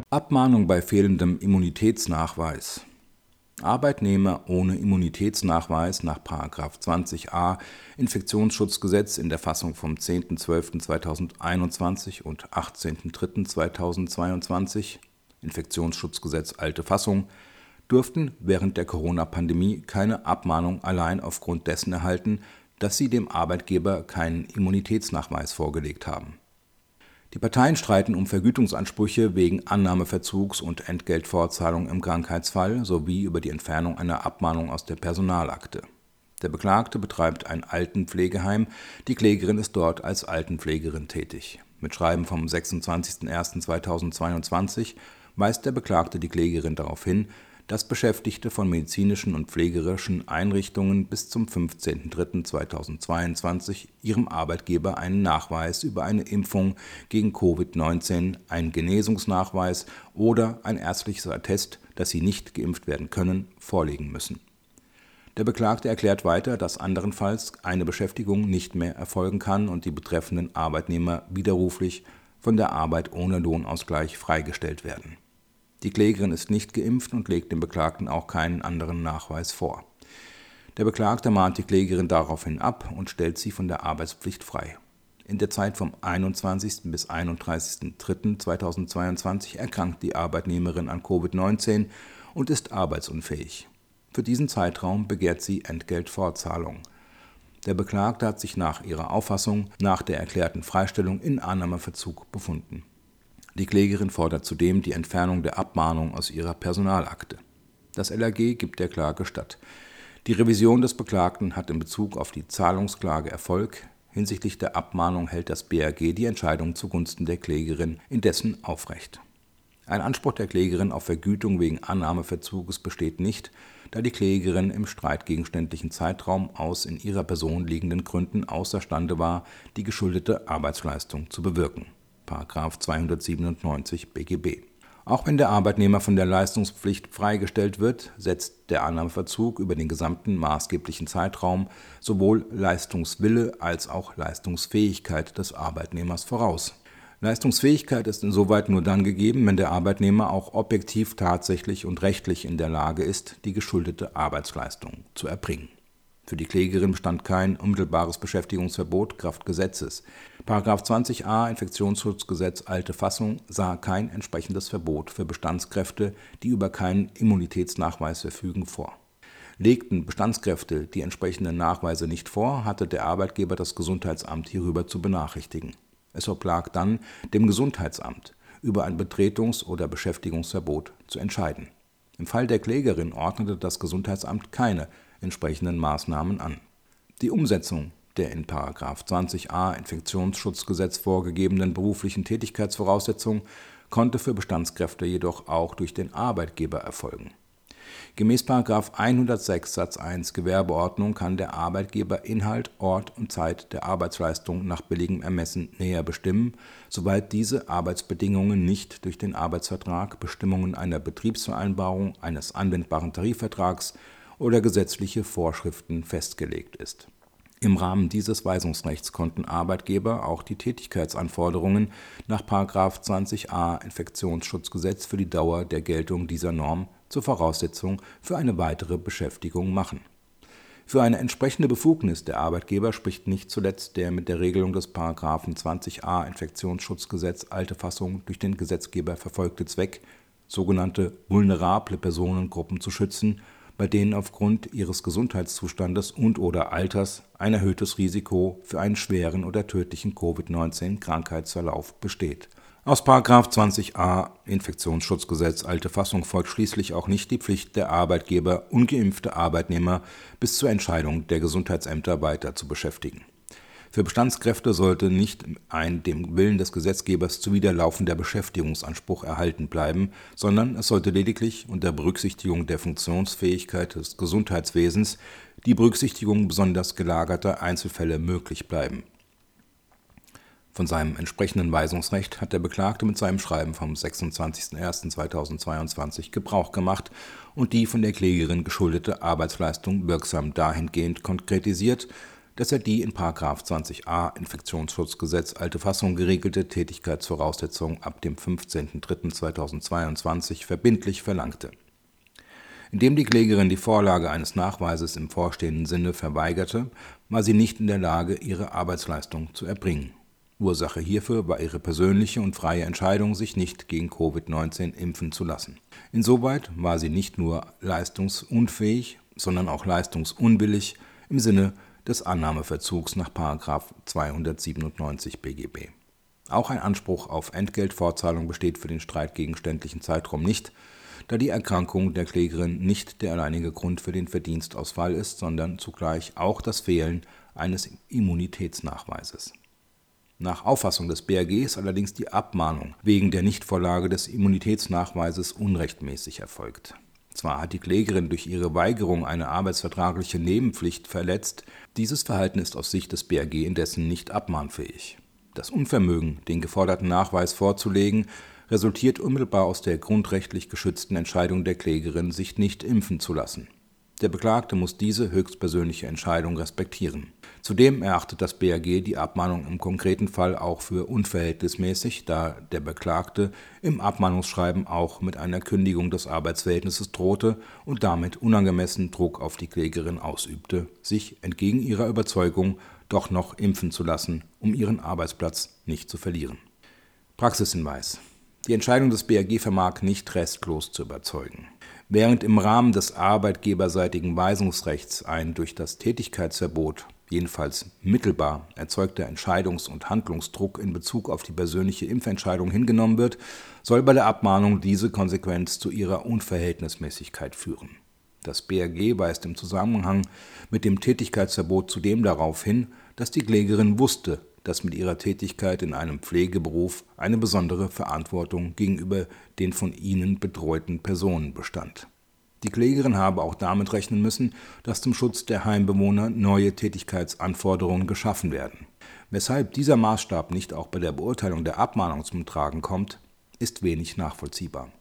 Abmahnung bei fehlendem Immunitätsnachweis. Arbeitnehmer ohne Immunitätsnachweis nach § 20a Infektionsschutzgesetz in der Fassung vom 10.12.2021 und 18.03.2022 Infektionsschutzgesetz alte Fassung durften während der Corona-Pandemie keine Abmahnung allein aufgrund dessen erhalten, dass sie dem Arbeitgeber keinen Immunitätsnachweis vorgelegt haben. Die Parteien streiten um Vergütungsansprüche wegen Annahmeverzugs und Entgeltfortzahlung im Krankheitsfall sowie über die Entfernung einer Abmahnung aus der Personalakte. Der Beklagte betreibt ein Altenpflegeheim, die Klägerin ist dort als Altenpflegerin tätig. Mit Schreiben vom 26.01.2022 weist der Beklagte die Klägerin darauf hin, dass Beschäftigte von medizinischen und pflegerischen Einrichtungen bis zum 15.03.2022 ihrem Arbeitgeber einen Nachweis über eine Impfung gegen Covid-19, einen Genesungsnachweis oder ein ärztliches Attest, dass sie nicht geimpft werden können, vorlegen müssen. Der Beklagte erklärt weiter, dass anderenfalls eine Beschäftigung nicht mehr erfolgen kann und die betreffenden Arbeitnehmer widerruflich von der Arbeit ohne Lohnausgleich freigestellt werden. Die Klägerin ist nicht geimpft und legt dem Beklagten auch keinen anderen Nachweis vor. Der Beklagte mahnt die Klägerin daraufhin ab und stellt sie von der Arbeitspflicht frei. In der Zeit vom 21. bis 31.03.2022 erkrankt die Arbeitnehmerin an Covid-19 und ist arbeitsunfähig. Für diesen Zeitraum begehrt sie Entgeltfortzahlung. Der Beklagte hat sich nach ihrer Auffassung nach der erklärten Freistellung in Annahmeverzug befunden. Die Klägerin fordert zudem die Entfernung der Abmahnung aus ihrer Personalakte. Das LAG gibt der Klage statt. Die Revision des Beklagten hat in Bezug auf die Zahlungsklage Erfolg. Hinsichtlich der Abmahnung hält das BAG die Entscheidung zugunsten der Klägerin indessen aufrecht. Ein Anspruch der Klägerin auf Vergütung wegen Annahmeverzuges besteht nicht, da die Klägerin im streitgegenständlichen Zeitraum aus in ihrer Person liegenden Gründen außerstande war, die geschuldete Arbeitsleistung zu bewirken. § 297 BGB. Auch wenn der Arbeitnehmer von der Leistungspflicht freigestellt wird, setzt der Annahmeverzug über den gesamten maßgeblichen Zeitraum sowohl Leistungswille als auch Leistungsfähigkeit des Arbeitnehmers voraus. Leistungsfähigkeit ist insoweit nur dann gegeben, wenn der Arbeitnehmer auch objektiv, tatsächlich und rechtlich in der Lage ist, die geschuldete Arbeitsleistung zu erbringen. Für die Klägerin bestand kein unmittelbares Beschäftigungsverbot kraft Gesetzes. § 20a Infektionsschutzgesetz alte Fassung sah kein entsprechendes Verbot für Bestandskräfte, die über keinen Immunitätsnachweis verfügen, vor. Legten Bestandskräfte die entsprechenden Nachweise nicht vor, hatte der Arbeitgeber das Gesundheitsamt hierüber zu benachrichtigen. Es oblag dann dem Gesundheitsamt, über ein Betretungs- oder Beschäftigungsverbot zu entscheiden. Im Fall der Klägerin ordnete das Gesundheitsamt keine entsprechenden Maßnahmen an. Die Umsetzung der in § 20a Infektionsschutzgesetz vorgegebenen beruflichen Tätigkeitsvoraussetzungen konnte für Bestandskräfte jedoch auch durch den Arbeitgeber erfolgen. Gemäß § 106 Satz 1 Gewerbeordnung kann der Arbeitgeber Inhalt, Ort und Zeit der Arbeitsleistung nach billigem Ermessen näher bestimmen, soweit diese Arbeitsbedingungen nicht durch den Arbeitsvertrag, Bestimmungen einer Betriebsvereinbarung, eines anwendbaren Tarifvertrags oder gesetzliche Vorschriften festgelegt ist. Im Rahmen dieses Weisungsrechts konnten Arbeitgeber auch die Tätigkeitsanforderungen nach § 20a Infektionsschutzgesetz für die Dauer der Geltung dieser Norm zur Voraussetzung für eine weitere Beschäftigung machen. Für eine entsprechende Befugnis der Arbeitgeber spricht nicht zuletzt der mit der Regelung des § 20a Infektionsschutzgesetz alte Fassung durch den Gesetzgeber verfolgte Zweck, sogenannte vulnerable Personengruppen zu schützen, bei denen aufgrund ihres Gesundheitszustandes und/oder Alters ein erhöhtes Risiko für einen schweren oder tödlichen Covid-19-Krankheitsverlauf besteht. Aus § 20a Infektionsschutzgesetz alte Fassung folgt schließlich auch nicht die Pflicht der Arbeitgeber, ungeimpfte Arbeitnehmer bis zur Entscheidung der Gesundheitsämter weiter zu beschäftigen. Für Bestandskräfte sollte nicht ein dem Willen des Gesetzgebers zuwiderlaufender Beschäftigungsanspruch erhalten bleiben, sondern es sollte lediglich unter Berücksichtigung der Funktionsfähigkeit des Gesundheitswesens die Berücksichtigung besonders gelagerter Einzelfälle möglich bleiben. Von seinem entsprechenden Weisungsrecht hat der Beklagte mit seinem Schreiben vom 26.01.2022 Gebrauch gemacht und die von der Klägerin geschuldete Arbeitsleistung wirksam dahingehend konkretisiert, dass er die in § 20a Infektionsschutzgesetz alte Fassung geregelte Tätigkeitsvoraussetzung ab dem 15.03.2022 verbindlich verlangte. Indem die Klägerin die Vorlage eines Nachweises im vorstehenden Sinne verweigerte, war sie nicht in der Lage, ihre Arbeitsleistung zu erbringen. Ursache hierfür war ihre persönliche und freie Entscheidung, sich nicht gegen Covid-19 impfen zu lassen. Insoweit war sie nicht nur leistungsunfähig, sondern auch leistungsunwillig im Sinne des Annahmeverzugs nach § 297 BGB. Auch ein Anspruch auf Entgeltfortzahlung besteht für den streitgegenständlichen Zeitraum nicht, da die Erkrankung der Klägerin nicht der alleinige Grund für den Verdienstausfall ist, sondern zugleich auch das Fehlen eines Immunitätsnachweises. Nach Auffassung des BAG ist allerdings die Abmahnung wegen der Nichtvorlage des Immunitätsnachweises unrechtmäßig erfolgt. Zwar hat die Klägerin durch ihre Weigerung eine arbeitsvertragliche Nebenpflicht verletzt, dieses Verhalten ist aus Sicht des BAG indessen nicht abmahnfähig. Das Unvermögen, den geforderten Nachweis vorzulegen, resultiert unmittelbar aus der grundrechtlich geschützten Entscheidung der Klägerin, sich nicht impfen zu lassen. Der Beklagte muss diese höchstpersönliche Entscheidung respektieren. Zudem erachtet das BAG die Abmahnung im konkreten Fall auch für unverhältnismäßig, da der Beklagte im Abmahnungsschreiben auch mit einer Kündigung des Arbeitsverhältnisses drohte und damit unangemessen Druck auf die Klägerin ausübte, sich entgegen ihrer Überzeugung doch noch impfen zu lassen, um ihren Arbeitsplatz nicht zu verlieren. Praxishinweis: Die Entscheidung des BAG vermag nicht restlos zu überzeugen. Während im Rahmen des arbeitgeberseitigen Weisungsrechts ein durch das Tätigkeitsverbot, jedenfalls mittelbar, erzeugter Entscheidungs- und Handlungsdruck in Bezug auf die persönliche Impfentscheidung hingenommen wird, soll bei der Abmahnung diese Konsequenz zu ihrer Unverhältnismäßigkeit führen. Das BAG weist im Zusammenhang mit dem Tätigkeitsverbot zudem darauf hin, dass die Klägerin wusste, dass mit ihrer Tätigkeit in einem Pflegeberuf eine besondere Verantwortung gegenüber den von ihnen betreuten Personen bestand. Die Klägerin habe auch damit rechnen müssen, dass zum Schutz der Heimbewohner neue Tätigkeitsanforderungen geschaffen werden. Weshalb dieser Maßstab nicht auch bei der Beurteilung der Abmahnung zum Tragen kommt, ist wenig nachvollziehbar.